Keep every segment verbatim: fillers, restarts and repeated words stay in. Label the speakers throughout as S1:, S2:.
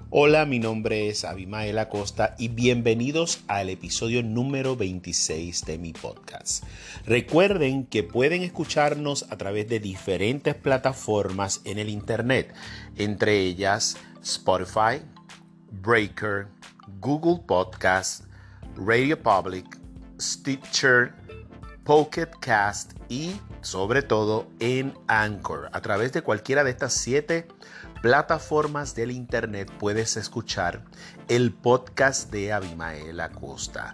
S1: Hola, mi nombre es Abimael Acosta y bienvenidos al episodio número veintiséis de mi podcast. Recuerden que pueden escucharnos a través de diferentes plataformas en el internet, entre ellas Spotify, Breaker, Google Podcast, Radio Public, Stitcher, Pocket Cast y sobre todo en Anchor. A través de cualquiera de estas siete plataformas del internet puedes escuchar el podcast de Abimael Acosta.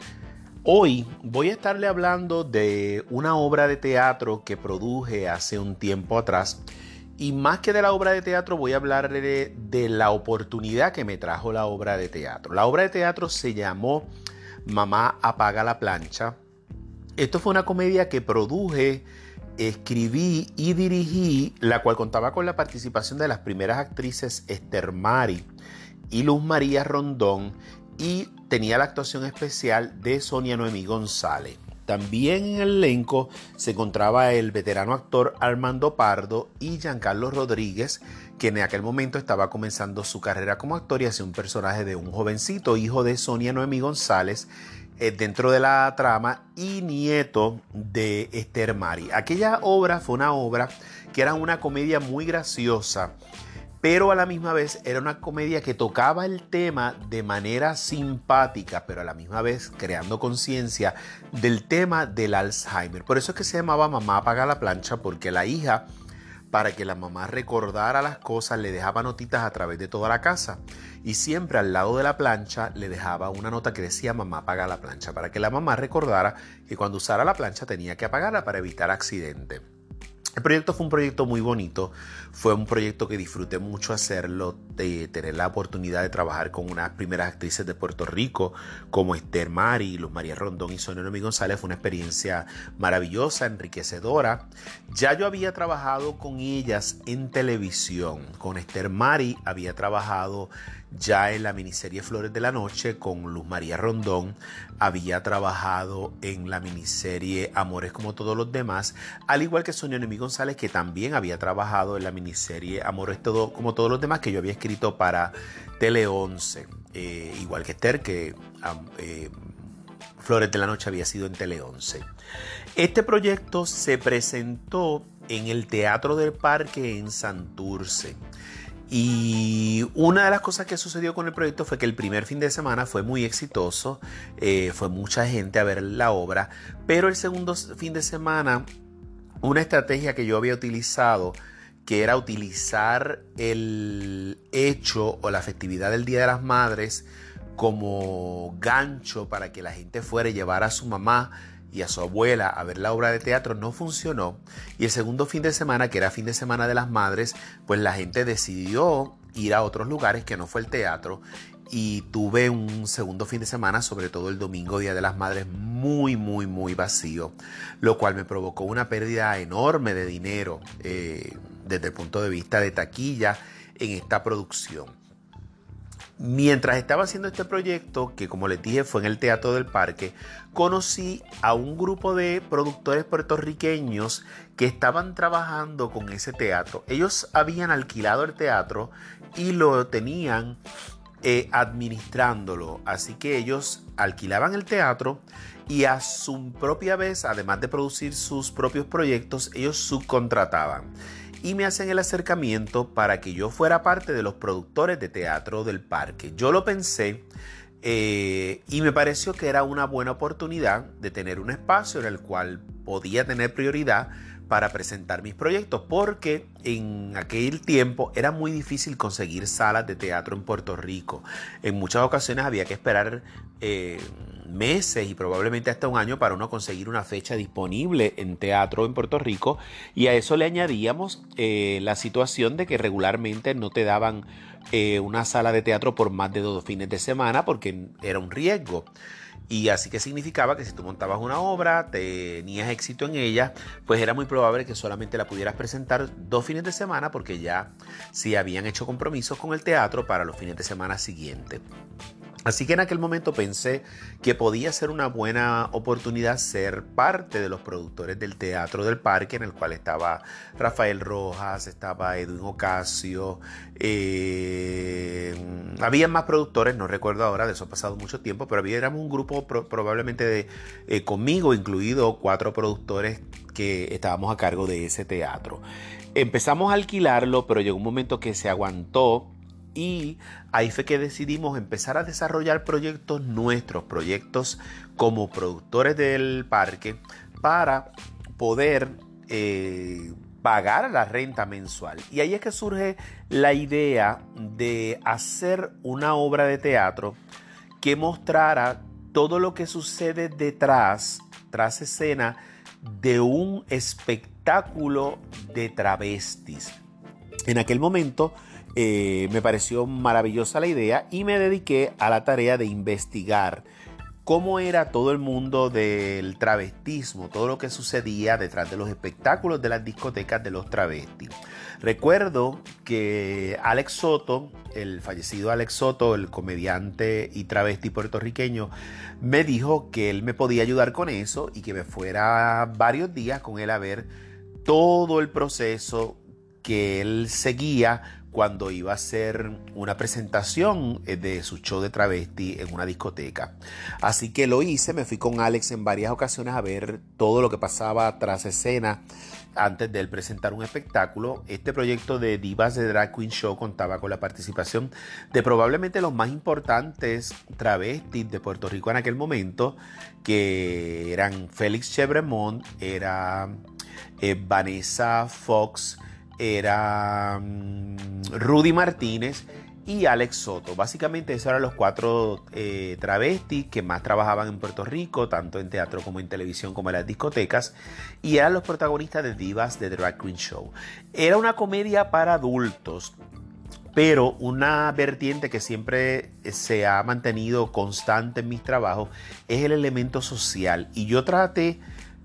S1: Hoy voy a estarle hablando de una obra de teatro que produje hace un tiempo atrás. Y más que de la obra de teatro, voy a hablar de, de la oportunidad que me trajo la obra de teatro. La obra de teatro se llamó Mamá apaga la plancha. Esto fue una comedia que produje, escribí y dirigí, la cual contaba con la participación de las primeras actrices Esther Mari y Luz María Rondón, y tenía la actuación especial de Sonia Noemí González. También en el elenco se encontraba el veterano actor Armando Pardo y Giancarlo Rodríguez, que en aquel momento estaba comenzando su carrera como actor y hacía un personaje de un jovencito, hijo de Sonia Noemí González, eh, dentro de la trama y nieto de Esther Mari. Aquella obra fue una obra que era una comedia muy graciosa, pero a la misma vez era una comedia que tocaba el tema de manera simpática, pero a la misma vez creando conciencia del tema del Alzheimer. Por eso es que se llamaba Mamá apaga la plancha, porque la hija, para que la mamá recordara las cosas, le dejaba notitas a través de toda la casa. Y siempre al lado de la plancha le dejaba una nota que decía Mamá apaga la plancha, para que la mamá recordara que cuando usara la plancha tenía que apagarla para evitar accidente. El proyecto fue un proyecto muy bonito, fue un proyecto que disfruté mucho hacerlo, de tener la oportunidad de trabajar con unas primeras actrices de Puerto Rico como Esther Mari, Luz María Rondón y Sonia Noemí González. Fue una experiencia maravillosa, enriquecedora. Ya yo había trabajado con ellas en televisión. Con Esther Mari había trabajado ya en la miniserie Flores de la Noche. Con Luz María Rondón había trabajado en la miniserie Amores como todos los demás, al igual que Sonia Noemí González, que también había trabajado en la miniserie Amores todo, como todos los demás, que yo había escrito para Tele once, eh, igual que Esther, que eh, Flores de la Noche había sido en Tele once. Este proyecto se presentó en el Teatro del Parque en Santurce. Y una de las cosas que sucedió con el proyecto fue que el primer fin de semana fue muy exitoso, eh, fue mucha gente a ver la obra, pero el segundo fin de semana, una estrategia que yo había utilizado, que era utilizar el hecho o la festividad del Día de las Madres como gancho para que la gente fuera y llevara a su mamá y a su abuela a ver la obra de teatro, no funcionó. Y el segundo fin de semana, que era fin de semana de las madres, pues la gente decidió ir a otros lugares que no fue el teatro, y tuve un segundo fin de semana, sobre todo el domingo, Día de las Madres, muy muy muy vacío, lo cual me provocó una pérdida enorme de dinero eh, desde el punto de vista de taquilla en esta producción. Mientras estaba haciendo este proyecto, que como les dije fue en el Teatro del Parque, conocí a un grupo de productores puertorriqueños que estaban trabajando con ese teatro. Ellos habían alquilado el teatro y lo tenían eh, administrándolo. Así que ellos alquilaban el teatro y a su propia vez, además de producir sus propios proyectos, ellos subcontrataban. Y me hacen el acercamiento para que yo fuera parte de los productores de Teatro del Parque. Yo lo pensé eh, y me pareció que era una buena oportunidad de tener un espacio en el cual podía tener prioridad para presentar mis proyectos, porque en aquel tiempo era muy difícil conseguir salas de teatro en Puerto Rico. En muchas ocasiones había que esperar eh, meses y probablemente hasta un año para uno conseguir una fecha disponible en teatro en Puerto Rico, y a eso le añadíamos eh, la situación de que regularmente no te daban eh, una sala de teatro por más de dos fines de semana, porque era un riesgo. Y así que significaba que si tú montabas una obra, tenías éxito en ella, pues era muy probable que solamente la pudieras presentar dos fines de semana, porque ya sí habían hecho compromisos con el teatro para los fines de semana siguientes. Así que en aquel momento pensé que podía ser una buena oportunidad ser parte de los productores del Teatro del Parque, en el cual estaba Rafael Rojas, estaba Edwin Ocasio, eh, había más productores, no recuerdo ahora, de eso ha pasado mucho tiempo, pero había, éramos un grupo pro, probablemente de, eh, conmigo incluido cuatro productores que estábamos a cargo de ese teatro. Empezamos a alquilarlo, pero llegó un momento que se aguantó. Y ahí fue que decidimos empezar a desarrollar proyectos nuestros, proyectos como productores del parque para poder eh, pagar la renta mensual. Y ahí es que surge la idea de hacer una obra de teatro que mostrara todo lo que sucede detrás, tras escena, de un espectáculo de travestis. En aquel momento eh, me pareció maravillosa la idea y me dediqué a la tarea de investigar cómo era todo el mundo del travestismo, todo lo que sucedía detrás de los espectáculos de las discotecas de los travestis. Recuerdo que Alex Soto, el fallecido Alex Soto, el comediante y travesti puertorriqueño, me dijo que él me podía ayudar con eso y que me fuera varios días con él a ver todo el proceso que él seguía cuando iba a hacer una presentación de su show de travesti en una discoteca. Así que lo hice, me fui con Alex en varias ocasiones a ver todo lo que pasaba tras escena antes de él presentar un espectáculo. Este proyecto de Divas de Drag Queen Show contaba con la participación de probablemente los más importantes travestis de Puerto Rico en aquel momento, que eran Félix Chevremont, era eh, Vanessa Fox, era um, Rudy Martínez y Alex Soto. Básicamente esos eran los cuatro eh, travestis que más trabajaban en Puerto Rico, tanto en teatro como en televisión como en las discotecas, y eran los protagonistas de Divas de Drag Queen Show. Era una comedia para adultos, pero una vertiente que siempre se ha mantenido constante en mis trabajos es el elemento social, y yo traté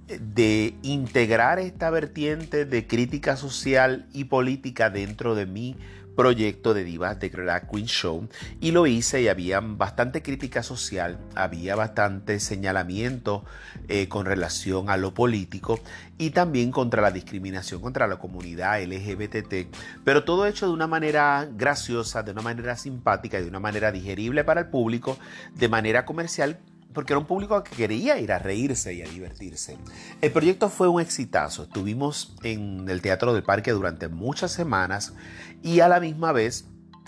S1: de integrar esta vertiente de crítica social y política dentro de mi proyecto de Divas de Drag Queen Show, y lo hice y había bastante crítica social, había bastante señalamiento eh, con relación a lo político y también contra la discriminación contra la comunidad L G B T, pero todo hecho de una manera graciosa, de una manera simpática y de una manera digerible para el público, de manera comercial, porque era un público que quería ir a reírse y a divertirse. El proyecto fue un exitazo. Estuvimos en el Teatro del Parque durante muchas semanas y a la misma vez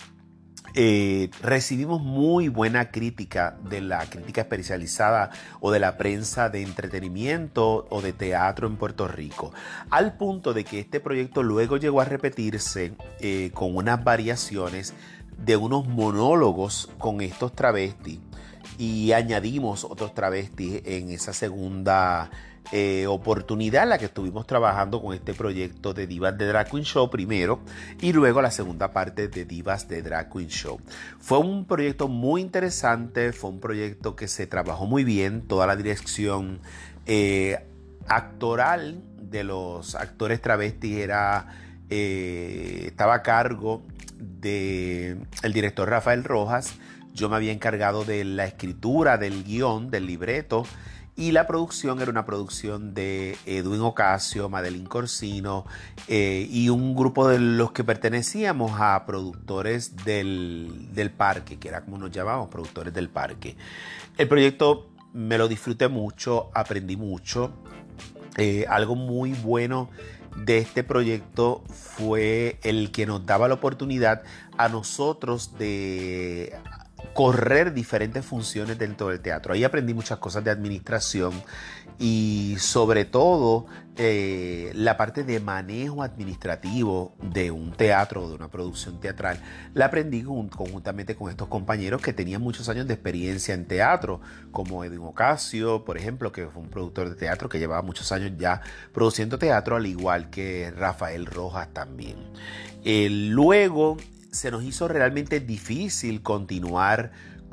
S1: eh, recibimos muy buena crítica de la crítica especializada o de la prensa de entretenimiento o de teatro en Puerto Rico, al punto de que este proyecto luego llegó a repetirse eh, con unas variaciones de unos monólogos con estos travestis, y añadimos otros travestis en esa segunda eh, oportunidad en la que estuvimos trabajando con este proyecto de Divas de Drag Queen Show primero, y luego la segunda parte de Divas de Drag Queen Show. Fue un proyecto muy interesante, fue un proyecto que se trabajó muy bien, toda la dirección eh, actoral de los actores travestis era, eh, estaba a cargo del director Rafael Rojas. Yo me había encargado de la escritura del guión, del libreto, y la producción era una producción de Edwin Ocasio, Madeline Corsino eh, y un grupo de los que pertenecíamos a productores del, del parque, que era como nos llamábamos, productores del parque. El proyecto me lo disfruté mucho, aprendí mucho. Eh, algo muy bueno de este proyecto fue el que nos daba la oportunidad a nosotros de correr diferentes funciones dentro del teatro. Ahí aprendí muchas cosas de administración y sobre todo eh, la parte de manejo administrativo de un teatro, de una producción teatral. La aprendí conjuntamente con estos compañeros que tenían muchos años de experiencia en teatro, como Edwin Ocasio, por ejemplo, que fue un productor de teatro que llevaba muchos años ya produciendo teatro, al igual que Rafael Rojas también. Eh, luego se nos hizo realmente difícil continuar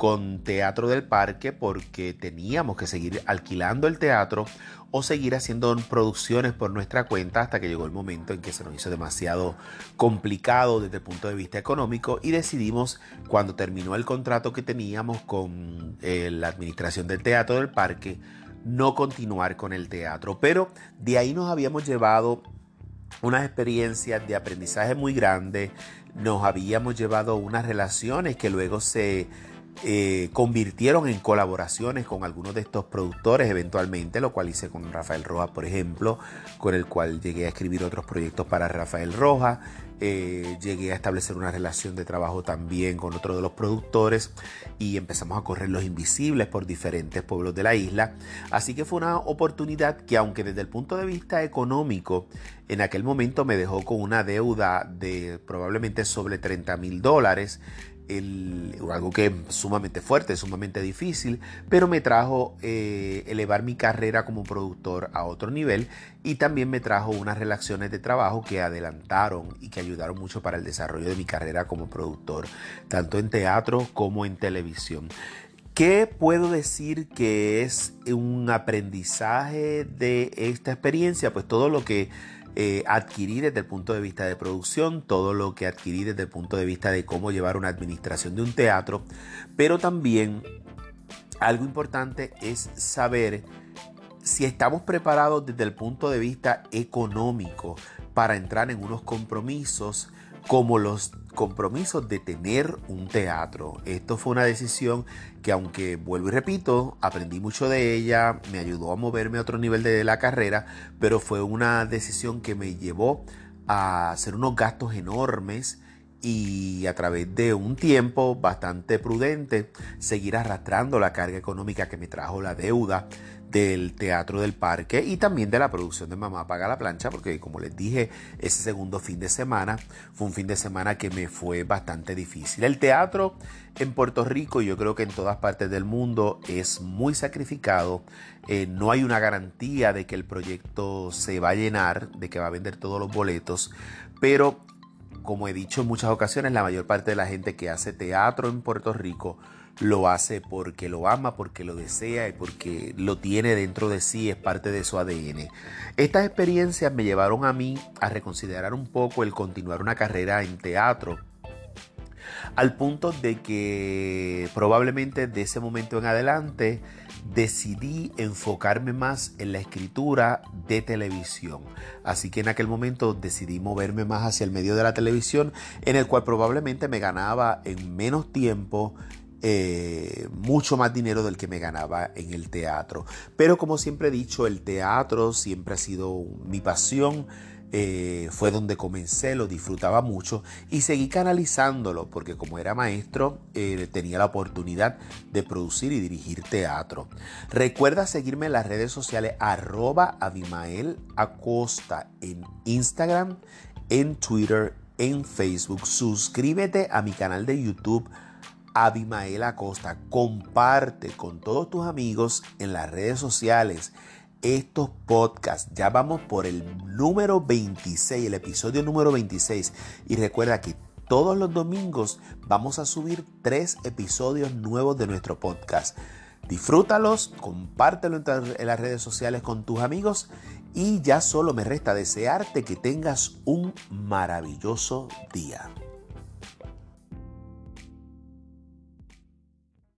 S1: con Teatro del Parque porque teníamos que seguir alquilando el teatro o seguir haciendo producciones por nuestra cuenta hasta que llegó el momento en que se nos hizo demasiado complicado desde el punto de vista económico y decidimos, cuando terminó el contrato que teníamos con eh, la administración del Teatro del Parque, no continuar con el teatro. Pero de ahí nos habíamos llevado unas experiencias de aprendizaje muy grandes, nos habíamos llevado unas relaciones que luego se eh, convirtieron en colaboraciones con algunos de estos productores eventualmente, lo cual hice con Rafael Rojas, por ejemplo, con el cual llegué a escribir otros proyectos para Rafael Rojas. Eh, llegué a establecer una relación de trabajo también con otro de los productores y empezamos a correr Los Invisibles por diferentes pueblos de la isla. Así que fue una oportunidad que, aunque desde el punto de vista económico en aquel momento me dejó con una deuda de probablemente sobre treinta mil dólares, El, algo que es sumamente fuerte, sumamente difícil, pero me trajo eh, elevar mi carrera como productor a otro nivel y también me trajo unas relaciones de trabajo que adelantaron y que ayudaron mucho para el desarrollo de mi carrera como productor, tanto en teatro como en televisión. ¿Qué puedo decir que es un aprendizaje de esta experiencia? Pues todo lo que Eh, adquirí desde el punto de vista de producción, todo lo que adquirí desde el punto de vista de cómo llevar una administración de un teatro, pero también algo importante es saber si estamos preparados desde el punto de vista económico para entrar en unos compromisos como los compromisos de tener un teatro. Esto fue una decisión que, aunque vuelvo y repito, aprendí mucho de ella, me ayudó a moverme a otro nivel de la carrera, pero fue una decisión que me llevó a hacer unos gastos enormes y, a través de un tiempo bastante prudente, seguir arrastrando la carga económica que me trajo la deuda del Teatro del Parque y también de la producción de Mamá Paga la Plancha, porque, como les dije, ese segundo fin de semana fue un fin de semana que me fue bastante difícil. El teatro en Puerto Rico, y yo creo que en todas partes del mundo, es muy sacrificado. Eh, no hay una garantía de que el proyecto se va a llenar, de que va a vender todos los boletos, pero, como he dicho en muchas ocasiones, la mayor parte de la gente que hace teatro en Puerto Rico lo hace porque lo ama, porque lo desea y porque lo tiene dentro de sí, es parte de su A D N. Estas experiencias me llevaron a mí a reconsiderar un poco el continuar una carrera en teatro, al punto de que probablemente de ese momento en adelante decidí enfocarme más en la escritura de televisión. Así que en aquel momento decidí moverme más hacia el medio de la televisión, en el cual probablemente me ganaba en menos tiempo Eh, mucho más dinero del que me ganaba en el teatro. Pero, como siempre he dicho, el teatro siempre ha sido mi pasión. Eh, fue donde comencé, lo disfrutaba mucho y seguí canalizándolo porque, como era maestro, eh, tenía la oportunidad de producir y dirigir teatro. Recuerda seguirme en las redes sociales arroba Abimael Acosta en Instagram, en Twitter, en Facebook. Suscríbete a mi canal de YouTube Abimael Acosta. Comparte con todos tus amigos en las redes sociales estos podcasts. Ya vamos por el número veintiséis, el episodio número veintiséis. Y recuerda que todos los domingos vamos a subir tres episodios nuevos de nuestro podcast. Disfrútalos, compártelo en las redes sociales con tus amigos y ya solo me resta desearte que tengas un maravilloso día.